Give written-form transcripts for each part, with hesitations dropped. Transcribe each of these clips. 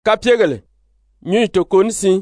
kapyegele nyu to konsi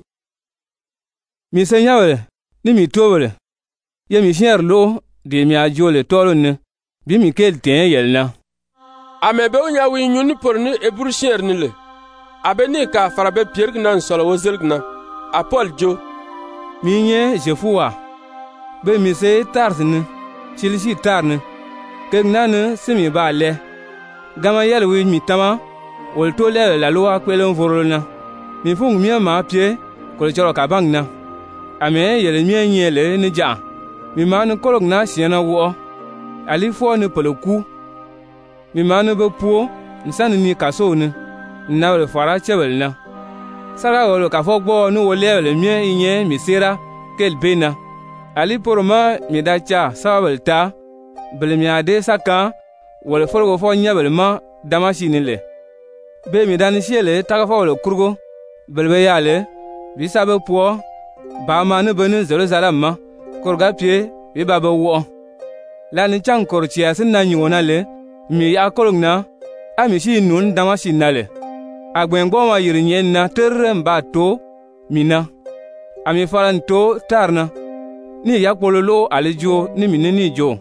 mi senyawle ni mi tobele ye mi sher lo de mi ajole tolone bi mi kel ten yelna ame be nya wi nyuni porni e bur sher ni le abeni ka farabe piergna solo wozelgna apol jo mi nye jefuwa be mi se tarsne chilisi tarne kegnane simi ba le gama yel wi mi tama wol to le la loa kwelon vorolna mi fung mi ma pie ko choro ka bangna ame yele mi nyele ni ja mi man kolok na siena wo ali fo ne poloku mi man be puo nsan ni kaso ne na le fara chebel na sara wol ka fo gbo no wole le mi inye mi sera kel bena ali poroma mi da cha sawel ta bele mi ade saka wol folgo fo nyabel ma damashi ni le be mi dan siele ta fo wol kurgo belbe yale bi sabe puo ba ma ne bene Jerusalem ma korga pie bi ba be wo la ni chang kor chia sin na nyona le mi ya kolong na ami shi nun damashi na le agbengo ma yiri nyen na terre mba to mina ami faran to tarna ni ya pololo alejo ni minini jo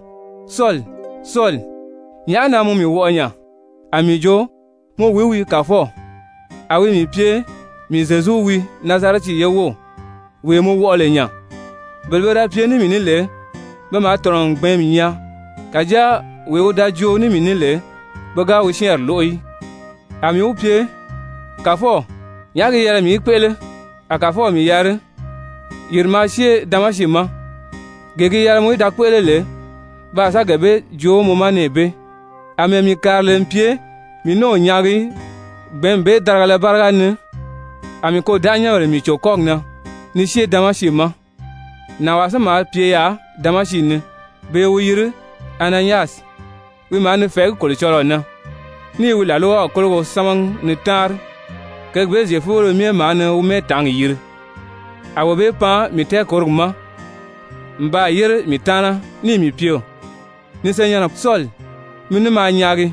sol ya na mu mi wo nya ami jo mo wiwi kafo awi mi pie mi zezu wi nazareti yewo we mo wo le nya belbera pie ni minile be ma tron gben mi nya kaja we o dajo ni minile boga we sher loi ami o pie kafo yage yere mi kwele akafo mi yare yirma she damashi ma gege yare mo da kwele le ba sa gebe jo mo manebe ame mi karle pie mi no nyari gbembe darale bargane ami ko danya mi chokogna ni she damashi ma na wasa ma pie ya damashi ne be wuyire Ananias wi man fe ko le choro na ni wi la lo ko samang ni tar ke be je furo mi man u me tang yir awo be pa mi te koruma mba yir mi tana ni mi pio ni senyana sol mi ni ma nyaagi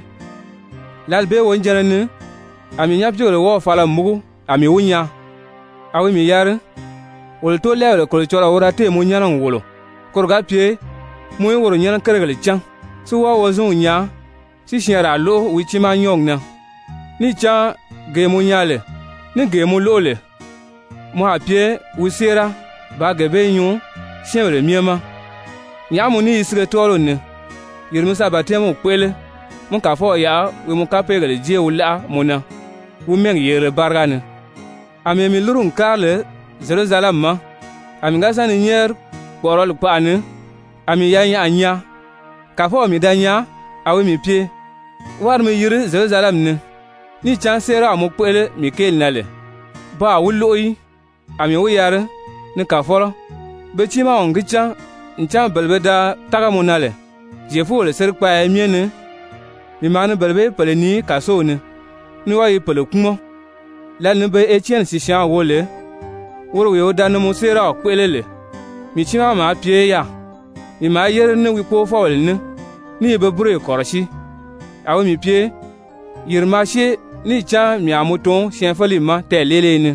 lal be won jarane ami nyapjo le wo fala mugu ami wunya awi mi yar wol to le ko choro ora te mo nyana wolo korga pie mo woro nyana kergale chang su wa wo zun nya si shera lo wi chi ma nyong na ni cha ge mo nyale ni ge mo lole mo apie wi sera ba ge be nyu shemre miema nya mo ni isre tolo ne yirmu sabate mo kwele mo ka fo ya wi mo ka pegale je wula mo na wu meng yere bargane ame mi lurun karle Jerusalem ma ami ngasa ni nyer borol paane ami yanya anya kafo mi danya awi mi pie war mi yiri Jerusalem ni chan sera mo kwele mi kel nale ba wuloi ami wuyar ni kaforo be chima on gicha nchan belbeda taga mo nale jefu le serpa miene mi manu belbe peleni kaso ni wa yi pele kumo la ne be Etienne si shan wole woro we odan mo sera kwelele mi chima ma pie ya mi ma yer ne wi ko fawle ni be bure koroshi awo mi pie yirma she ni cha mi amuton shen fali ma te lele ni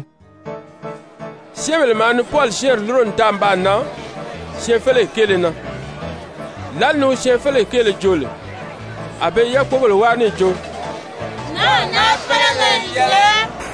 shemel man Paul sher luron tamba na shen fele kele na lanu shen fele kele jole abe yakobol wani jo na fele ye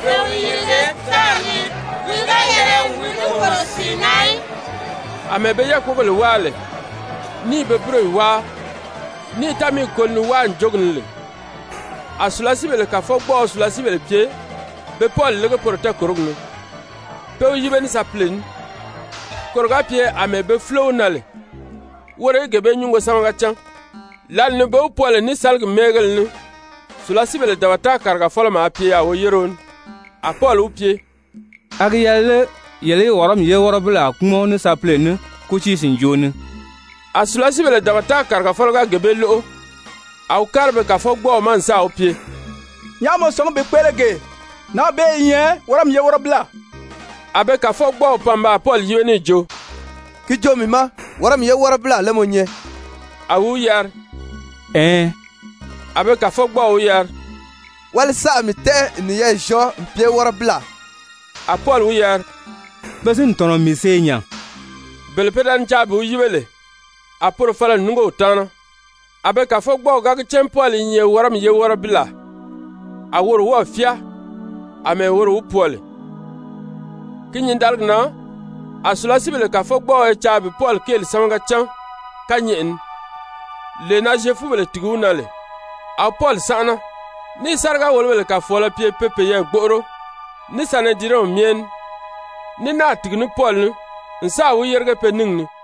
ame be yakobol wale ni be bro wa ni tami kolni wa njognle asulasi bele ka fo gbo asulasi bele pie be Paul le porta korogno pe yibe ni saplen koroga pie ame be flow nale wore gebe nyungo samanga chan lal ne be Paul ni salg megel ni sulasi bele dawata karga fola ma pie ya wo yeron a Paul u pie agi yele worom ye worobla kumo ni saplen ku chi sin joni asulasi bele dawata karga fola gebe lo au karbe ka fo gbo man sa u pie nyamo song be kwelege na be yen worom ye worobla abe ka fo gbo pamba Paul yiwe ni jo ki jo mi ma worom ye worobla le monye awu yar abe ka fo gbo u yar wal sa mi te ni ye jo pie wara bla. A Paul wiyar. Besin tono mi senya. Belpedan chabu yibele. A por fala nungo tana. Abe ka fo gbo ga chen Paul nye waram ye wara bla. A wor wo fia. A me wor wo Paul. Kinyin dalgna. A sulasibele ka fo gbo e chabu Paul kel samanga chan. Kanyin. Le na jefu bele tiguna le. A Paul sana. Ni sarga wolwele ka fola pie pepe ye gboro. Ni sana diro mien. Ni na tignu Paul nu. Nsa wu yerge pe ning ni.